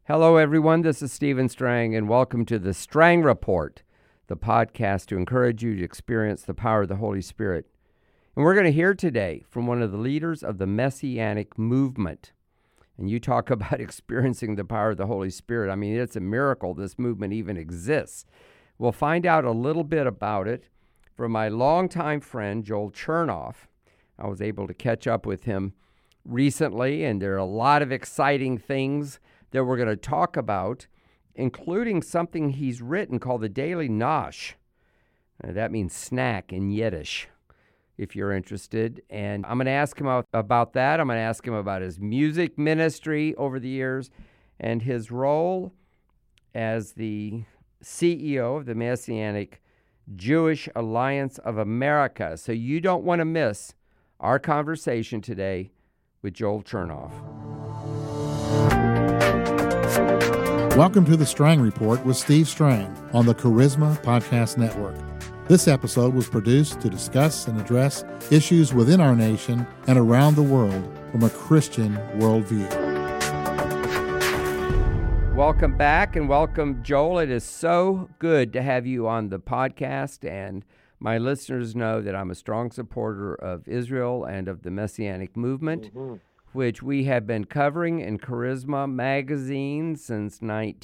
Hello, everyone. This is Stephen Strang, and welcome to the Strang Report, the podcast to encourage you to experience the power of the Holy Spirit. And we're going to hear today from one of the leaders of the Messianic movement. And you talk about experiencing the power of the Holy Spirit. I mean, it's a miracle this movement even exists. We'll find out a little bit about it from my longtime friend, Joel Chernoff. I was able to catch up with him recently, and there are a lot of exciting things that we're going to talk about, including something he's written called the Daily Nosh. That means snack in Yiddish, if you're interested. And I'm going to ask him about that. I'm going to ask him about his music ministry over the years and his role as the CEO of the Messianic Jewish Alliance of America. So you don't want to miss our conversation today with Joel Chernoff. Welcome to the Strang Report with Steve Strang on the Charisma Podcast Network. This episode was produced to discuss and address issues within our nation and around the world from a Christian worldview. Welcome back and welcome, Joel. It is so good to have you on the podcast, and my listeners know that I'm a strong supporter of Israel and of the Messianic movement, which we have been covering in Charisma magazine since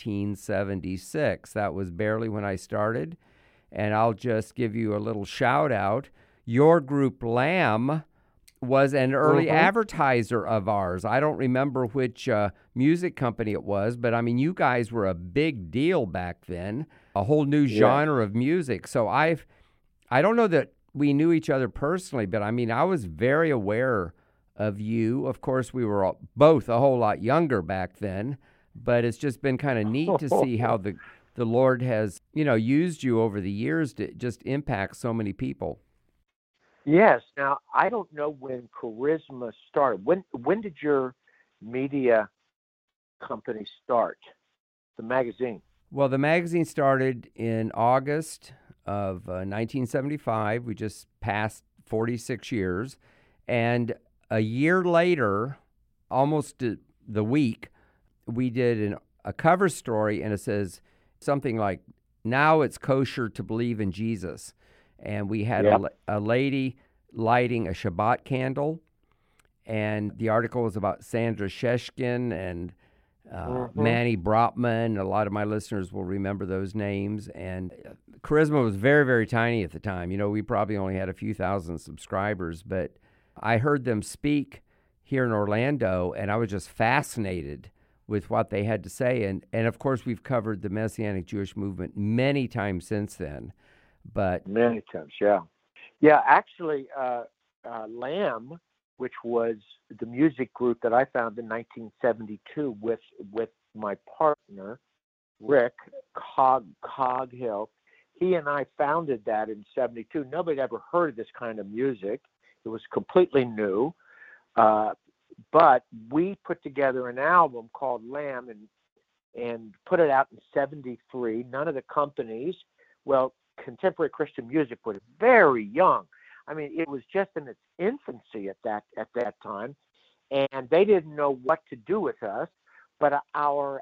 1976. That was barely when I started. And I'll just give you a little shout out. Your group, Lamb, was an early advertiser of ours. I don't remember which music company it was, but I mean, you guys were a big deal back then, a whole new genre of music. So I don't know that we knew each other personally, but I mean, I was very aware of you. Of course, we were both a whole lot younger back then, but it's just been kind of neat to see how the Lord has, used you over the years to just impact so many people. Yes. Now, I don't know when Charisma started. When did your media company start, the magazine? Well, the magazine started in August of 1975. We just passed 46 years. And a year later, almost the week, we did a cover story, and it says something like, "Now it's kosher to believe in Jesus." And we had a lady lighting a Shabbat candle, and the article was about Sandra Sheshkin and Manny Brotman. A lot of my listeners will remember those names. And Charisma was very, very tiny at the time. We probably only had a few thousand subscribers, but I heard them speak here in Orlando, and I was just fascinated with what they had to say. And of course, we've covered the Messianic Jewish movement many times since then. But many times, yeah. Yeah, actually, Lamb, which was the music group that I found in 1972 with my partner, Rick Coghill, he and I founded that in 72. Nobody had ever heard of this kind of music. It was completely new, but we put together an album called Lamb and put it out in 73. None of the companies, contemporary Christian music was very young. I mean, it was just in its infancy at that time, and they didn't know what to do with us. But our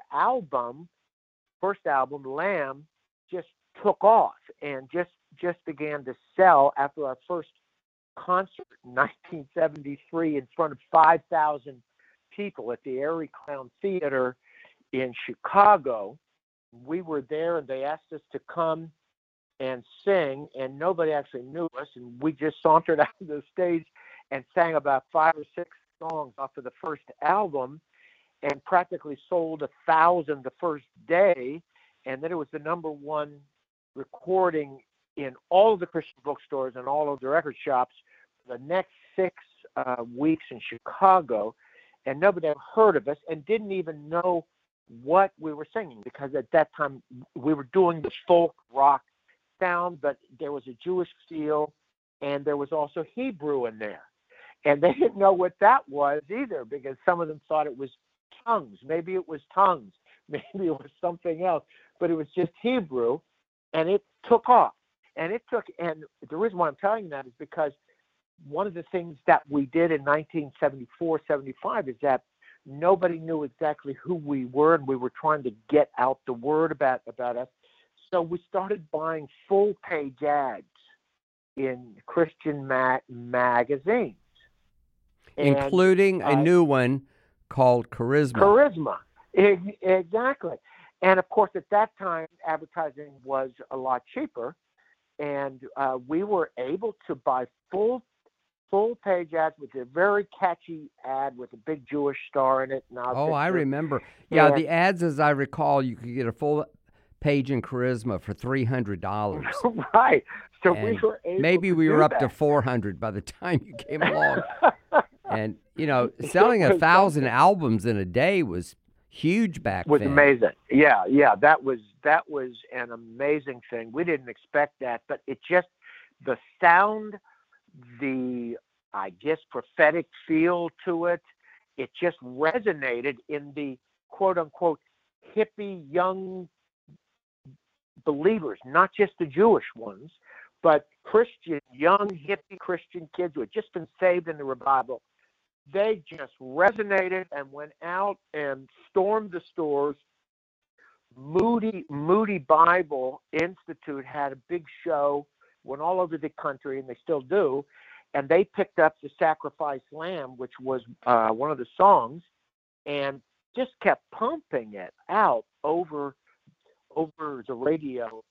first album, Lamb, just took off and just began to sell after our first concert in 1973 in front of 5,000 people at the Airy Clown Theater in Chicago. We were there, and they asked us to come and sing, and nobody actually knew us, and we just sauntered out to the stage and sang about 5 or 6 songs off of the first album, and practically sold 1,000 the first day. And then it was the number one recording in all of the Christian bookstores and all of the record shops for the next 6 weeks in Chicago. And nobody ever heard of us and didn't even know what we were singing, because at that time we were doing the folk rock sound, but there was a Jewish feel, and there was also Hebrew in there. And they didn't know what that was either, because some of them thought it was tongues. Maybe it was tongues. Maybe it was something else. But it was just Hebrew, and it took off. And the reason why I'm telling you that is because one of the things that we did in 1974, 75 is that nobody knew exactly who we were, and we were trying to get out the word about us. So we started buying full-page ads in Christian magazines. Including a new one called Charisma. Charisma, exactly. And of course, at that time, advertising was a lot cheaper, and we were able to buy full-page ads with a very catchy ad with a big Jewish star in it. I remember. Yeah, the ads, as I recall, you could get a full page in Charisma for $300. Right. So and we were able maybe to we do were up that. to 400 by the time you came along. And, selling 1,000 albums in a day was huge back then. Was amazing. Yeah. That was an amazing thing. We didn't expect that, but it just, the sound, the, I guess, prophetic feel to it, it just resonated in the quote-unquote hippie young believers, not just the Jewish ones, but Christian, young hippie Christian kids who had just been saved in the revival. They just resonated and went out and stormed the stores. Moody Bible Institute had a big show, went all over the country, and they still do. And they picked up the Sacrifice Lamb, which was one of the songs, and just kept pumping it out over the radio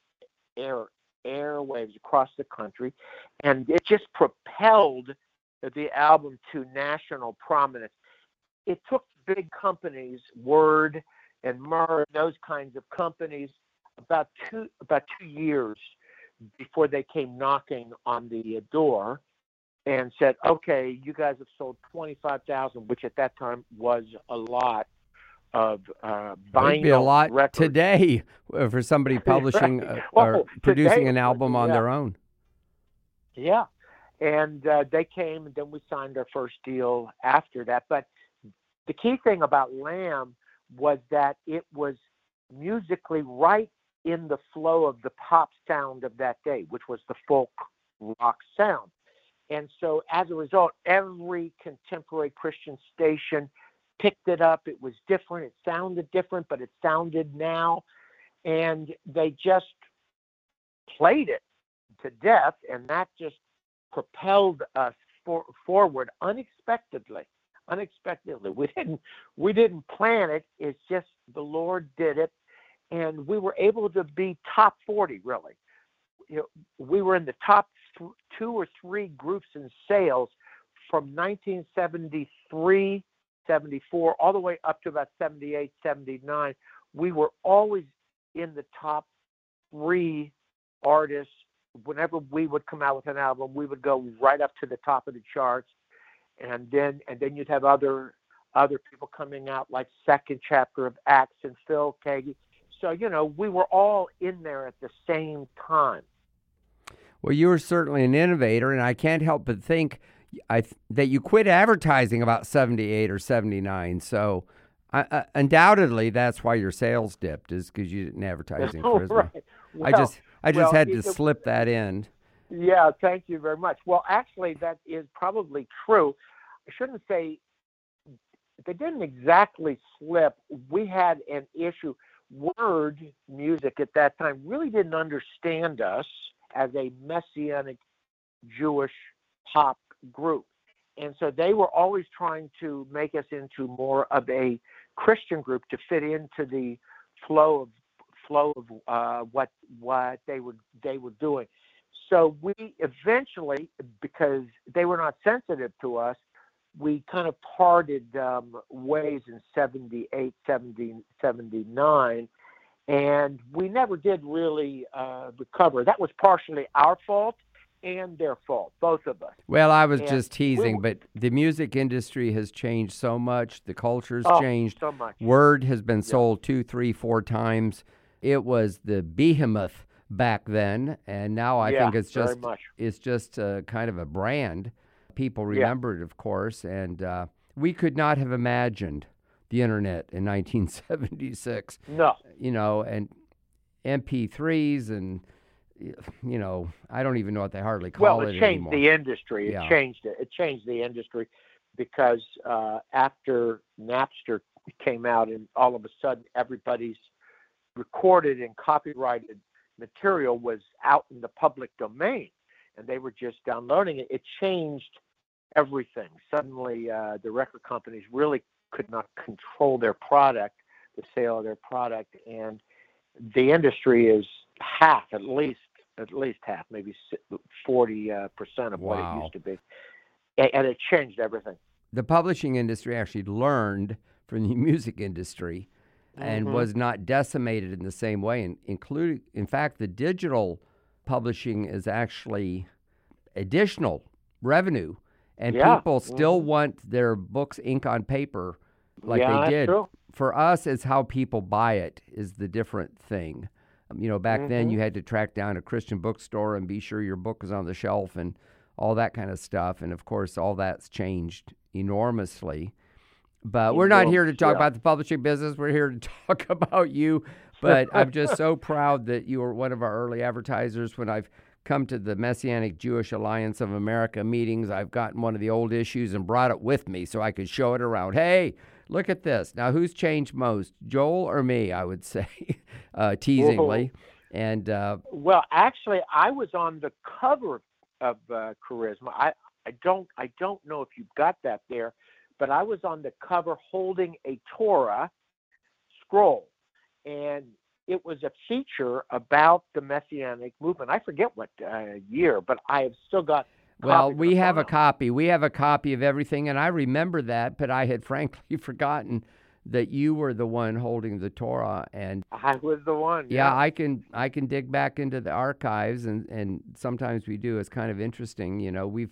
airwaves across the country, and it just propelled the album to national prominence. It took big companies, Word and Murray, those kinds of companies, about 2 years before they came knocking on the door and said, "Okay, you guys have sold 25,000," which at that time was a lot of vinyl. It'd be a lot records today for somebody publishing right. or producing today an album on their own. Yeah. And they came, and then we signed our first deal after that. But the key thing about Lamb was that it was musically right in the flow of the pop sound of that day, which was the folk rock sound. And so as a result, every contemporary Christian station picked it up. It was different. It sounded different, but it sounded now. And they just played it to death, and that just propelled us forward unexpectedly. We didn't plan it. It's just the Lord did it, and we were able to be top 40. Really, we were in the top 2 or 3 groups in sales from 1973, 74, all the way up to about 78, 79. We were always in the top 3 artists. Whenever we would come out with an album, we would go right up to the top of the charts, and then you'd have other people coming out, like Second Chapter of Acts and Phil Keaggy. So we were all in there at the same time. Well, you were certainly an innovator, and I can't help but think that you quit advertising about 78 or 79. So undoubtedly, that's why your sales dipped, is because you didn't advertise in Charisma. Right. Well, I just had to slip that in. Yeah, thank you very much. Well, actually, that is probably true. I shouldn't say they didn't exactly slip. We had an issue. Word Music at that time really didn't understand us as a Messianic Jewish pop group. And so they were always trying to make us into more of a Christian group to fit into the flow of what they were doing. So we eventually, because they were not sensitive to us, we kind of parted ways in 78, 79, and we never did really recover. That was partially our fault and their fault, both of us. Well, I was just teasing, but the music industry has changed so much. The culture's changed. So much. Word has been sold 2, 3, 4 times. It was the behemoth back then, and now I think it's just kind of a brand. People remember it, of course, and we could not have imagined the internet in 1976. No. And MP3s and, I don't even know what they hardly call it anymore. Well, it changed the industry. Yeah. It changed the industry. because after Napster came out, and all of a sudden everybody's recorded and copyrighted material was out in the public domain, and they were just downloading it. It changed everything. Suddenly, the record companies really could not control their product, the sale of their product, and the industry is half, at least half, maybe 40% of what it used to be, and it changed everything. The publishing industry actually learned from the music industry and was not decimated in the same way. And in fact, the digital publishing is actually additional revenue, and people still want their books ink on paper like they did. True. For us, it's how people buy it is the different thing. Back then you had to track down a Christian bookstore and be sure your book was on the shelf and all that kind of stuff. And of course, all that's changed enormously. But we're not here to talk about the publishing business. We're here to talk about you. But I'm just so proud that you were one of our early advertisers. When I've come to the Messianic Jewish Alliance of America meetings, I've gotten one of the old issues and brought it with me so I could show it around. Hey, look at this. Now, who's changed most, Joel or me, I would say, teasingly. And well, actually, I was on the cover of Charisma. I don't know if you've got that there, but I was on the cover holding a Torah scroll, and it was a feature about the Messianic movement. I forget what year, but I have still got. Well, we have a copy. We have a copy of everything, and I remember that, but I had frankly forgotten that you were the one holding the Torah. And I was the one. Yeah, I can dig back into the archives, and sometimes we do. It's kind of interesting,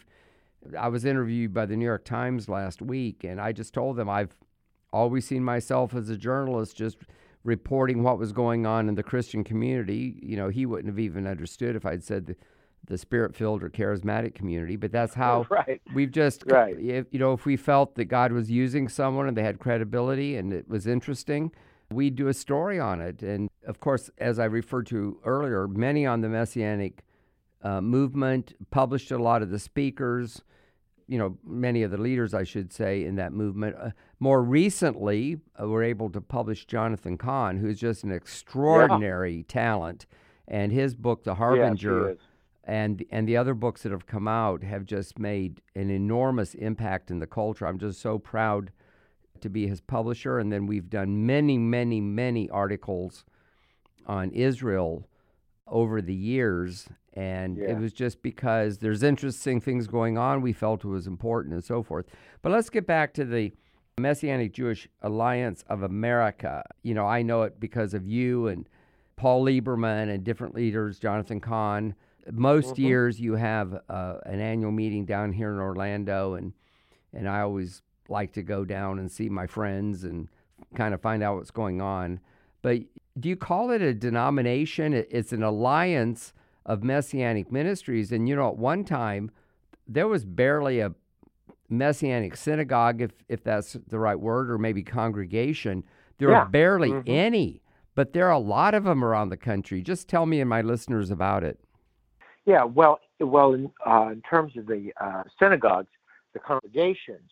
I was interviewed by the New York Times last week, and I just told them I've always seen myself as a journalist just reporting what was going on in the Christian community. He wouldn't have even understood if I'd said the Spirit-filled or charismatic community, but that's how we've just, if we felt that God was using someone and they had credibility and it was interesting, we'd do a story on it. And of course, as I referred to earlier, many on the Messianic movement published a lot of the speakers, many of the leaders, I should say, in that movement. More recently, we're able to publish Jonathan Cahn, who's just an extraordinary talent, and his book, The Harbinger, and the other books that have come out have just made an enormous impact in the culture. I'm just so proud to be his publisher. And then we've done many, many, many articles on Israel over the years, and it was just because there's interesting things going on, we felt it was important and so forth. But let's get back to the Messianic Jewish Alliance of America. I know it because of you and Paul Lieberman and different leaders, Jonathan Cahn. Most years you have an annual meeting down here in Orlando, and I always like to go down and see my friends and kind of find out what's going on. But do you call it a denomination? It's an alliance of Messianic ministries. And, at one time, there was barely a Messianic synagogue, if that's the right word, or maybe congregation. There are barely any, but there are a lot of them around the country. Just tell me and my listeners about it. Yeah, well, in terms of the synagogues, the congregations,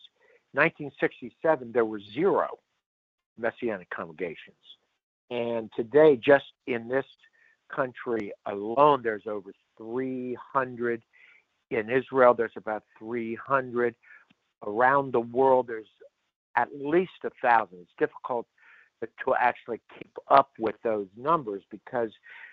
1967, there were 0 Messianic congregations. And today, just in this country alone, there's over 300. In Israel, there's about 300. Around the world, there's at least 1,000. It's difficult to actually keep up with those numbers because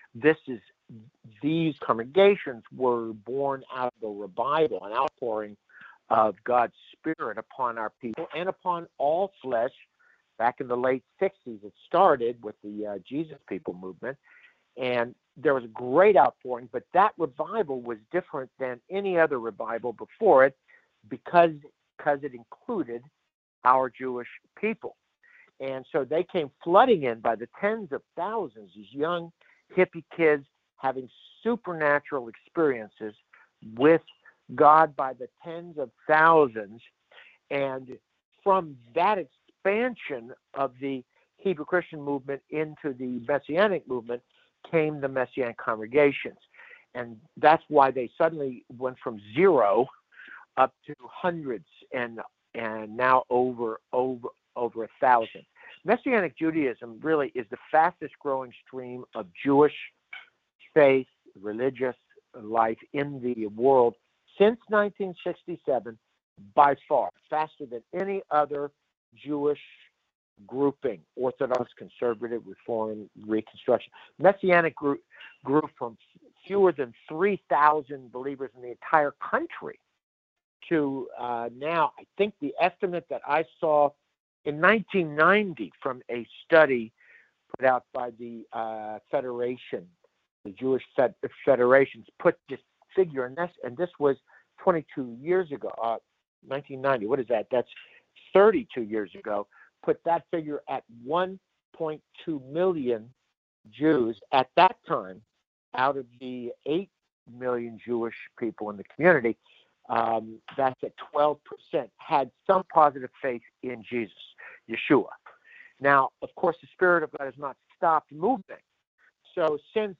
these congregations were born out of the revival, an outpouring of God's Spirit upon our people and upon all flesh. Back in the late 60s, it started with the Jesus People movement, and there was a great outpouring, but that revival was different than any other revival before it because it included our Jewish people. And so they came flooding in by the tens of thousands, these young hippie kids having supernatural experiences with God by the tens of thousands. And from that expansion of the Hebrew Christian movement into the Messianic movement came the Messianic congregations. And that's why they suddenly went from 0 up to hundreds and and now over 1,000. Messianic Judaism really is the fastest growing stream of Jewish faith, religious life in the world since 1967, by far, faster than any other Jewish grouping, Orthodox, Conservative, Reform, Reconstruction. Messianic grew from fewer than 3,000 believers in the entire country to now, I think the estimate that I saw in 1990 from a study put out by the Federation, the Jewish Federations, put this figure, and this was 22 years ago, 1990. What is that? That's 32 years ago. Put that figure at 1.2 million Jews at that time out of the 8 million Jewish people in the community. That's at 12% had some positive faith in Jesus, Yeshua. Now, of course, the Spirit of God has not stopped moving. So since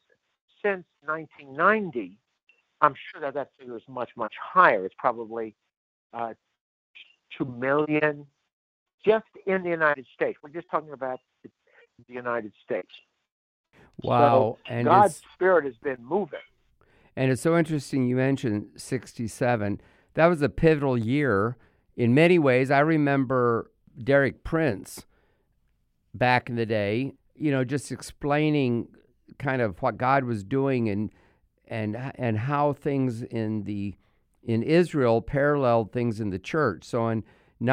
1990, I'm sure that figure is much, much higher. It's probably 2 million just in the United States. We're just talking about the United States. Wow. So and God's Spirit has been moving. And it's so interesting you mentioned 67. That was a pivotal year in many ways. I remember Derek Prince back in the day, just explaining kind of what God was doing and how things in Israel paralleled things in the church. So in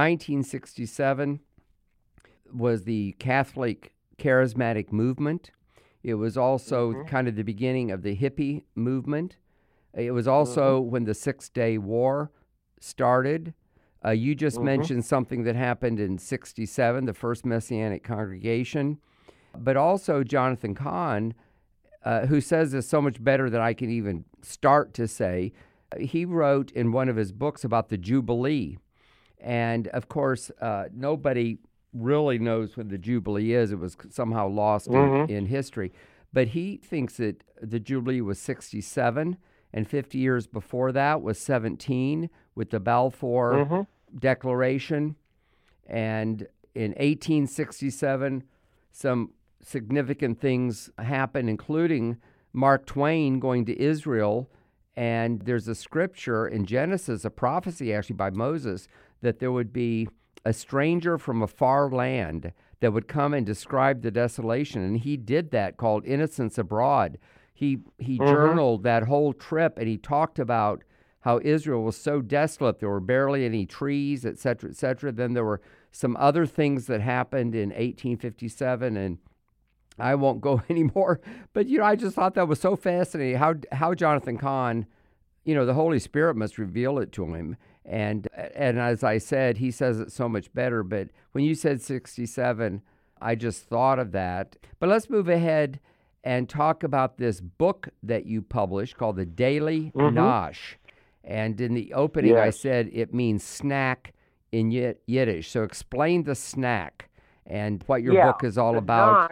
1967 was the Catholic Charismatic Movement. It was also kind of the beginning of the hippie movement. It was also when the 6-Day War started. You just mentioned something that happened in 67, the First Messianic Congregation. But also Jonathan Cahn, who says this so much better than I can even start to say, he wrote in one of his books about the Jubilee. And, of course, nobody really knows when the Jubilee is. It was somehow lost in history. But he thinks that the Jubilee was 67, and 50 years before that was 17 with the Balfour Declaration. And in 1867, some significant things happened, including Mark Twain going to Israel. And there's a scripture in Genesis, a prophecy actually by Moses, that there would be a stranger from a far land that would come and describe the desolation. And he did that, called Innocents Abroad. He journaled that whole trip, and he talked about how Israel was so desolate. There were barely any trees, et cetera, et cetera. Then there were some other things that happened in 1857, and I won't go anymore. But, I just thought that was so fascinating, how Jonathan Cahn, the Holy Spirit must reveal it to him. And as I said, he says it so much better. But when you said 67, I just thought of that. But let's move ahead and talk about this book that you published called The Daily Nosh. And in the opening, I said it means snack in Yiddish. So explain the snack and what your book is all about.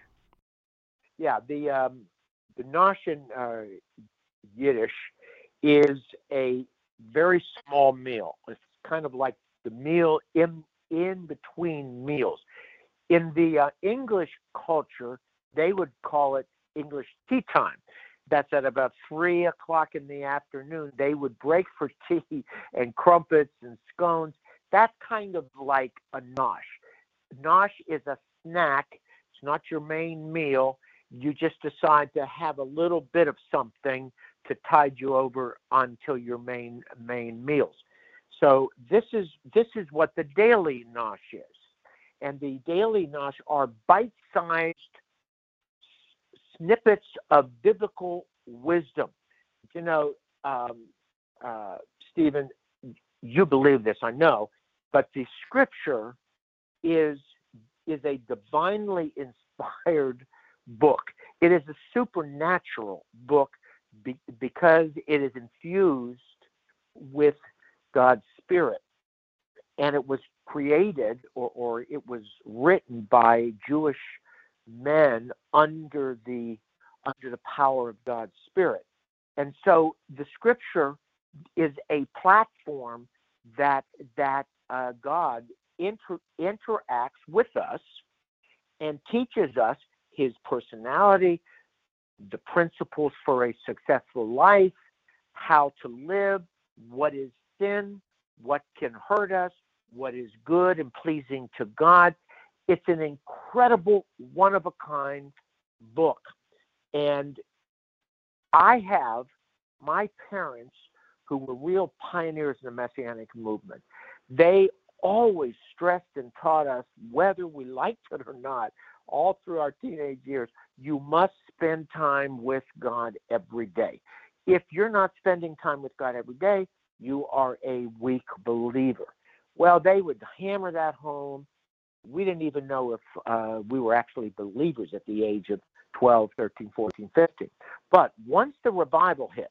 Nosh, the nosh in Yiddish is a very small meal. It's kind of like the meal in between meals. In the English culture, they would call it English tea time. That's at about 3 o'clock in the afternoon. They would break for tea and crumpets and scones. That's kind of like a nosh. Nosh is a snack. It's not your main meal. You just decide to have a little bit of something to tide you over until your main meals. So this is what the daily nosh is. And the daily nosh are bite-sized snippets of biblical wisdom. Stephen, you believe this, I know, but the scripture is a divinely inspired book. It is a supernatural book because it is infused with God's Spirit. And it was created or it was written by Jewish men under the power of God's Spirit. And so the scripture is a platform that God interacts with us and teaches us his personality, the principles for a successful life, how to live, what is sin, what can hurt us, what is good and pleasing to God. It's an incredible, one-of-a-kind book. And I have my parents, who were real pioneers in the Messianic movement. They always stressed and taught us, whether we liked it or not, all through our teenage years, you must spend time with God every day. If you're not spending time with God every day, you are a weak believer. Well, they would hammer that home. We didn't even know if we were actually believers at the age of 12, 13, 14, 15. But once the revival hit,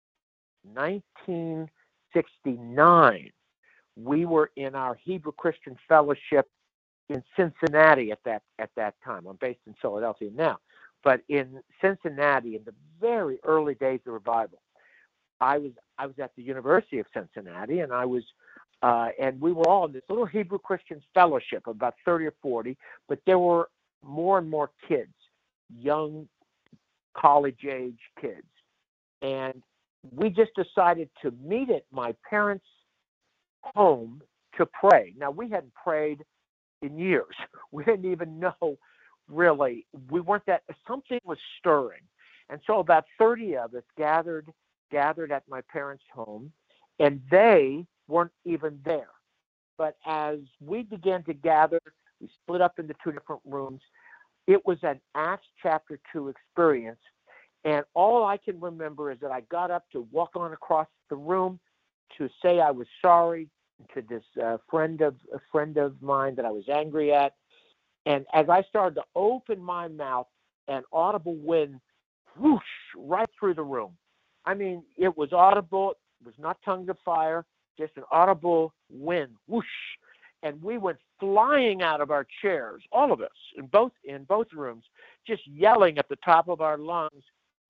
1969, we were in our Hebrew Christian Fellowship in Cincinnati at that time. I'm based in Philadelphia now. But in Cincinnati, in the very early days of revival, I was at the University of Cincinnati, and and we were all in this little Hebrew Christian Fellowship, about 30 or 40, but there were more and more kids, young college-age kids. And we just decided to meet at my parents' home to pray. Now, we hadn't prayed in years. We didn't even know, really. We weren't that, something was stirring. And so about 30 of us gathered at my parents' home, and they weren't even there. But as we began to gather, we split up into two different rooms. It was an Acts chapter 2 experience. And all I can remember is that I got up to walk on across the room to say I was sorry to this friend of mine that I was angry at. And as I started to open my mouth, an audible wind whoosh right through the room. I mean, it was audible. It was not tongues of fire, just an audible wind whoosh. And we went flying out of our chairs, all of us, in both rooms, just yelling at the top of our lungs,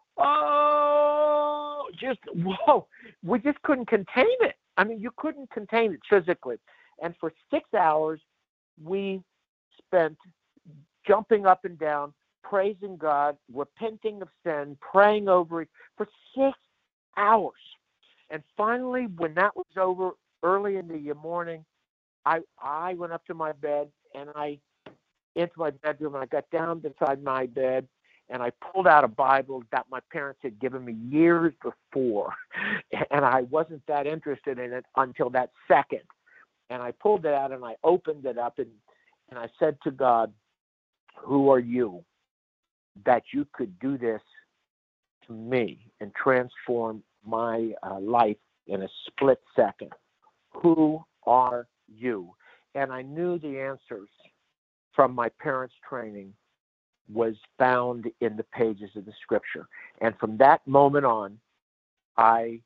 "Oh!" Just, whoa. We just couldn't contain it. I mean, you couldn't contain it physically. And for 6 hours, we spent jumping up and down, praising God, repenting of sin, praying over it for 6 hours. And finally, when that was over, early in the morning, I went up to my bed, and into my bedroom, and I got down beside my bed, and I pulled out a Bible that my parents had given me years before, and I wasn't that interested in it until that second. And I pulled it out, and I opened it up, and I said to God, "Who are you that you could do this to me and transform my life in a split second? Who are you?" And I knew the answers from my parents' training was found in the pages of the Scripture. And from that moment on, I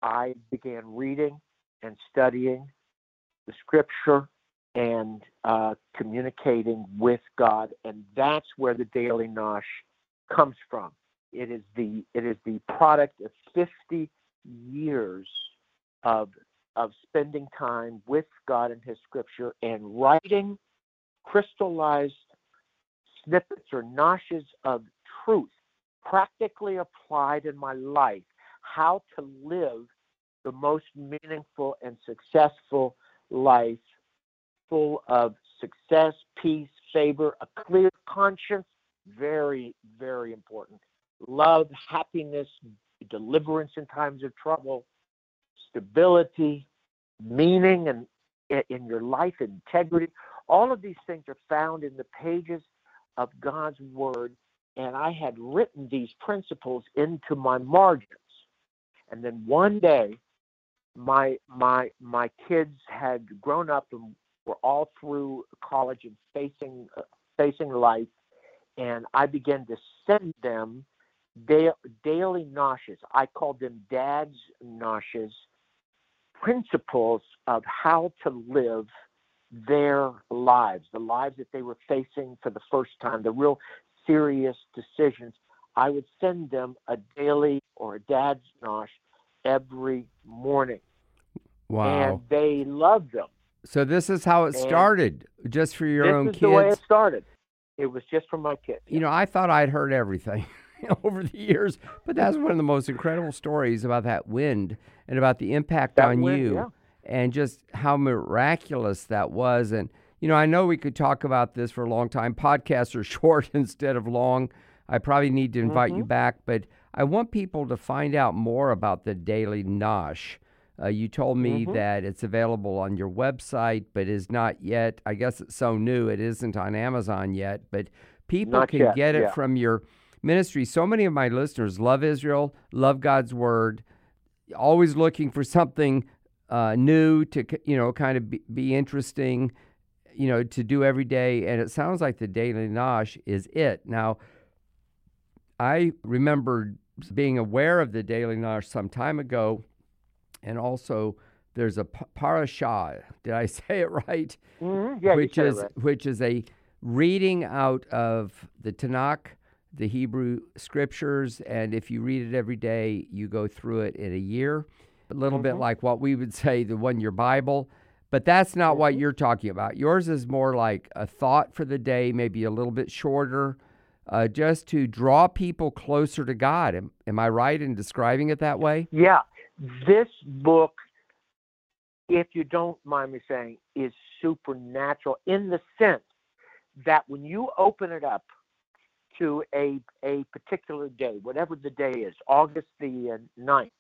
began reading and studying the Scripture and communicating with God, and that's where the Daily Nosh comes from. It is the product of 50 years of spending time with God and His Scripture and writing crystallized snippets or noshes of truth practically applied in my life, how to live the most meaningful and successful life, full of success, peace, favor, a clear conscience, very, very important, love, happiness, deliverance in times of trouble, stability, meaning and in your life, integrity. All of these things are found in the pages of God's Word, and I had written these principles into my margins. And then one day, my kids had grown up and were all through college and facing life, and I began to send them daily noshes. I called them Dad's Noshes, principles of how to live their lives, the lives that they were facing for the first time, the real serious decisions. I would send them a daily or a Dad's Nosh every morning. Wow. And they love them. So this is how it started, just for your own kids? This is the way it started. It was just for my kids. You know, I thought I'd heard everything over the years, but that's one of the most incredible stories about that wind and about the impact on you and just how miraculous that was. And, you know, I know we could talk about this for a long time. Podcasts are short instead of long. I probably need to invite you back, but I want people to find out more about the Daily Nosh. You told me that it's available on your website, but is not yet. I guess it's so new, it isn't on Amazon yet, but people can get it from your ministry. So many of my listeners love Israel, love God's Word, always looking for something new to, you know, kind of be interesting, you know, to do every day. And it sounds like the Daily Nosh is it. Now, I remember being aware of the Daily Nosh some time ago. And also, there's a parashah. Did I say it right? Yeah, which is a reading out of the Tanakh, the Hebrew Scriptures, and if you read it every day, you go through it in a year. A little bit like what we would say the 1-year Bible, but that's not what you're talking about. Yours is more like a thought for the day, maybe a little bit shorter, just to draw people closer to God. Am I right in describing it that way? Yeah. This book, if you don't mind me saying, is supernatural in the sense that when you open it up to a particular day, whatever the day is, August the 9th,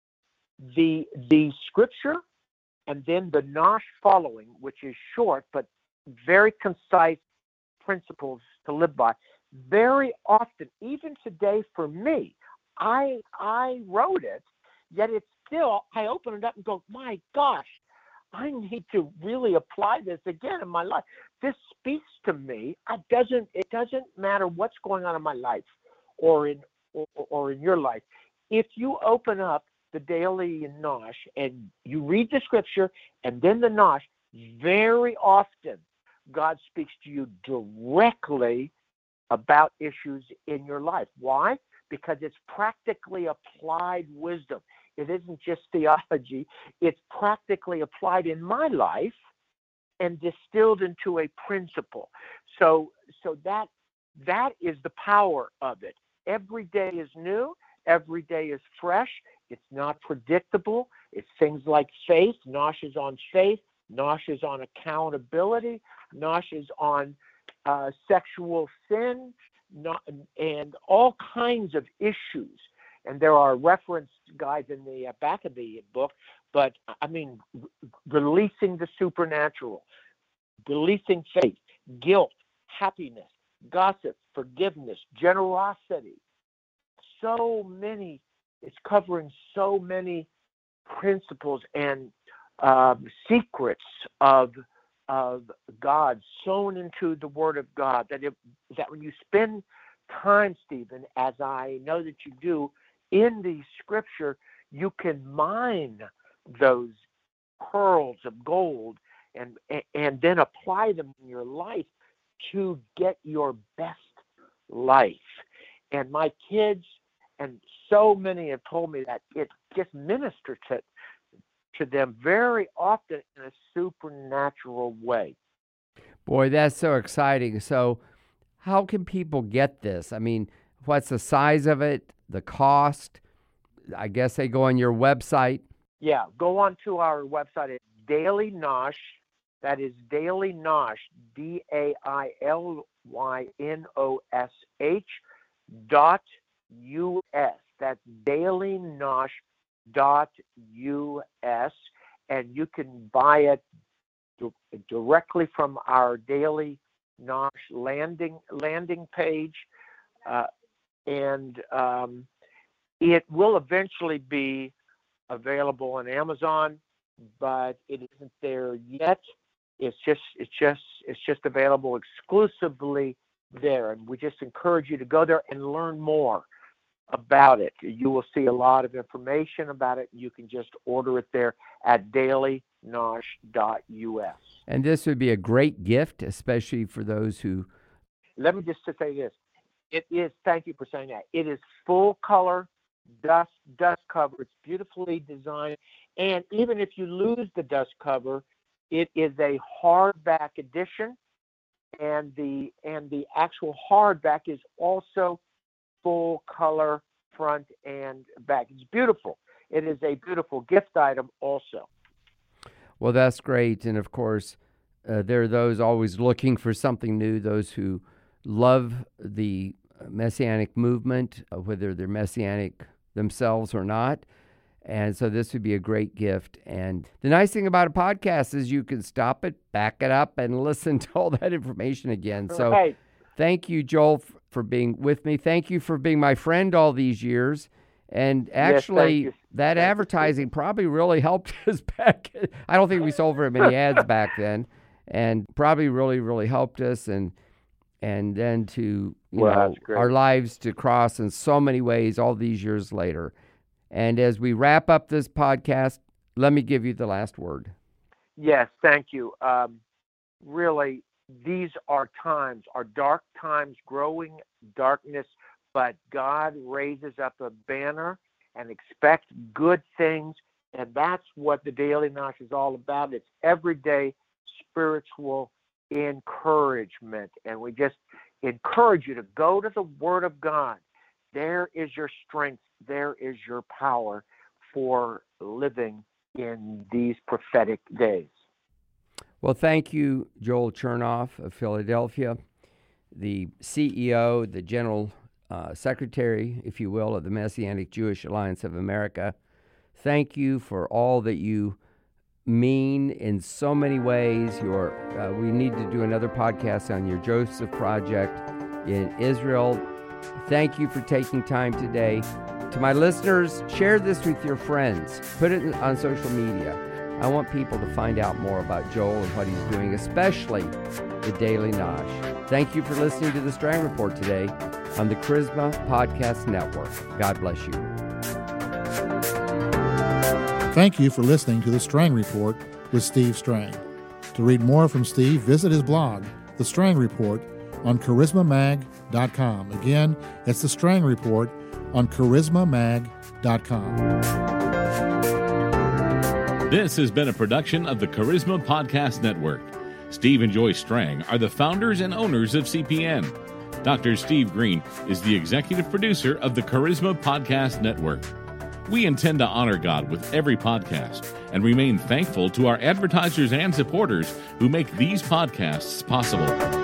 the scripture and then the Nosh following, which is short but very concise principles to live by, very often, even today for me, I wrote it, yet it's still, I open it up and go, my gosh, I need to really apply this again in my life. This speaks to me. It doesn't matter what's going on in my life or in your life. If you open up the Daily Nosh and you read the scripture and then the Nosh, very often God speaks to you directly about issues in your life. Why? Because it's practically applied wisdom. It isn't just theology. It's practically applied in my life and distilled into a principle. So that is the power of it. Every day is new. Every day is fresh. It's not predictable. It's things like faith. Nosh is on faith. Nosh is on accountability. Nosh is on sexual sin, and all kinds of issues. And there are reference guides in the back of the book, but I mean, releasing the supernatural, releasing faith, guilt, happiness, gossip, forgiveness, generosity. So many, it's covering so many principles and secrets of God sown into the Word of God, that when you spend time, Stephen, as I know that you do, in the scripture, you can mine those pearls of gold and then apply them in your life to get your best life. And my kids and so many have told me that it just ministers to them very often in a supernatural way. Boy, that's so exciting. So how can people get this? I mean, what's the size of it, the cost? I guess they go on your website. Yeah, go on to our website at Daily Nosh. That is Daily Nosh, DAILYNOSH.US. That's dailynosh.us, and you can buy it directly from our Daily Nosh landing page, and it will eventually be available on Amazon, but it isn't there yet. It's just available exclusively there, and we just encourage you to go there and learn more about it. You will see a lot of information about it. You can just order it there at dailynosh.us. And this would be a great gift, especially for those who... Let me just say this. It is, thank you for saying that. It is full color dust cover. It's beautifully designed. And even if you lose the dust cover, it is a hardback edition. And the actual hardback is also full color front and back. It's beautiful. It is a beautiful gift item also. Well, that's great. And of course, there are those always looking for something new, those who love the Messianic movement, whether they're Messianic themselves or not. And so this would be a great gift. And the nice thing about a podcast is you can stop it, back it up, and listen to all that information again. So Right. Thank you, Joel, for being with me. Thank you for being my friend all these years. And actually, Yes, that advertising probably really helped us back. I don't think we sold very many ads back then, and probably really, really helped us. And then to That's great. our lives to cross in so many ways all these years later. And as we wrap up this podcast, let me give you the last word. Yes, thank you. Really, these are dark times, growing darkness, but God raises up a banner and expect good things. And that's what the Daily Nosh is all about. It's everyday spiritual encouragement. And we just encourage you to go to the Word of God. There is your strength. There is your power for living in these prophetic days. Well, thank you, Joel Chernoff of Philadelphia, the CEO, the General Secretary, if you will, of the Messianic Jewish Alliance of America. Thank you for all that you mean in so many ways. We need to do another podcast on your Joseph Project in Israel. Thank you for taking time today. To my listeners, share this with your friends. Put it on social media. I want people to find out more about Joel and what he's doing, especially the Daily Nosh. Thank you for listening to the Strang Report today on the Charisma Podcast Network. God bless you. Thank you for listening to the Strang Report with Steve Strang. To read more from Steve, visit his blog, The Strang Report, on charismamag.com. Again, it's The Strang Report on charismamag.com. This has been a production of the Charisma Podcast Network. Steve and Joyce Strang are the founders and owners of CPN. Dr. Steve Green is the executive producer of the Charisma Podcast Network. We intend to honor God with every podcast and remain thankful to our advertisers and supporters who make these podcasts possible.